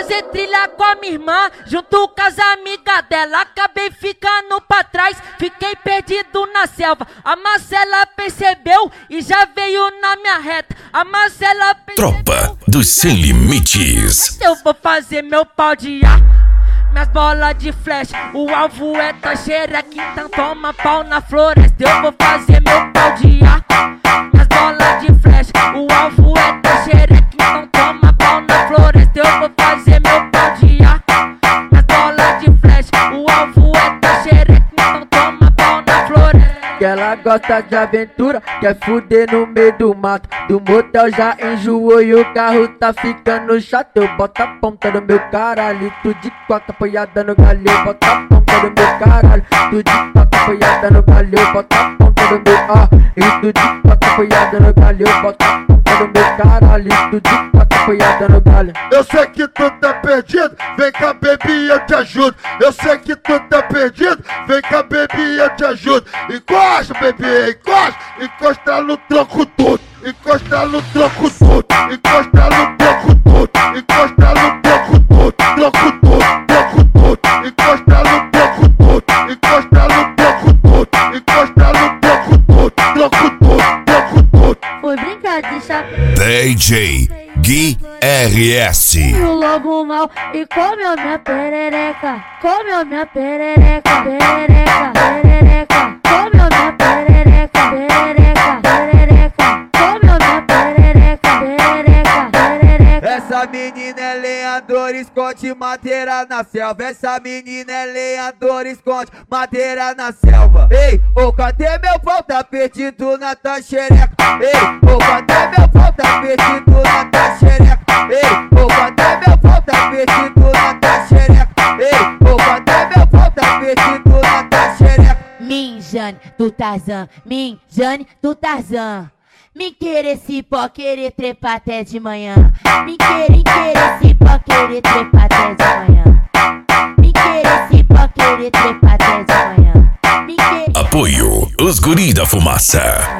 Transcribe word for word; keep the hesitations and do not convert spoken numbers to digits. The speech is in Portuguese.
fazer trilha com a minha irmã, junto com as amigas dela. Acabei ficando pra trás, fiquei perdido na selva. A Marcela percebeu e já veio na minha reta. A Marcela percebeu. Tropa dos Sem Limites. Eu vou fazer meu pau de ar, minhas bolas de flecha. O alvo é tua xereca, então toma pau na floresta. Eu vou fazer meu pau de ar, minhas bolas de flecha. O alvo é tua xereca, então toma pau na floresta. Eu vou fazer meu pau de ar, minhas bolas de flecha. O alvo é tua xereca, então toma pau na floresta. Que ela gosta de aventura, quer fuder no meio do mato. Do motel já enjoou e o carro tá ficando chato. Eu boto a ponta do meu caralho, tu de quatro apoiada no galho. Eu boto a ponta do meu caralho, tu de quatro apoiada no galho. Eu boto a ponta do meu ah, e tu de quatro apoiada no galho. Eu boto a ponta do meu caralho, e tu de quatro apoiada no galho. Eu sei que tu tá perdido, vem cá baby eu te ajudo. Eu sei que tu tá perdido, vem cá baby eu te ajudo. Encosta baby, encosta, encosta no tronco todo. Encosta no tronco todo, encosta no tronco todo. Encosta no tronco todo, tronco todo, tronco todo. Encosta no tronco todo, encosta no tronco todo. Encosta no tronco todo, tronco todo, tronco todo. Foi brincar de chapéu. D J Gui R S. Logo mal e comeu minha perereca. Comeu minha perereca, perereca, perereca. Comeu minha perereca, perereca, perereca. Comeu minha perereca, perereca, perereca. Essa menina é lenhador, esconde madeira na selva. Essa menina é lenhador, esconde madeira na selva. Ei, ô, cadê meu pau? Tá perdido na tua xereca. Ei, ô, cadê meu pau? Tá perdido na tua xereca. Ei, ô, cadê meu pau? Tá perdido na tua xereca. Ei, ô, cadê meu pau? Tá perdido na tua xereca. Minjane do Tarzan, Minjane do Tarzan. Me querer esse pó, querer trepar até de manhã. Me querer, querer esse pó, querer trepar até de manhã. Me querer esse pó, querer trepar até de manhã. Me querer. Apoio Os Guri da Fumaça.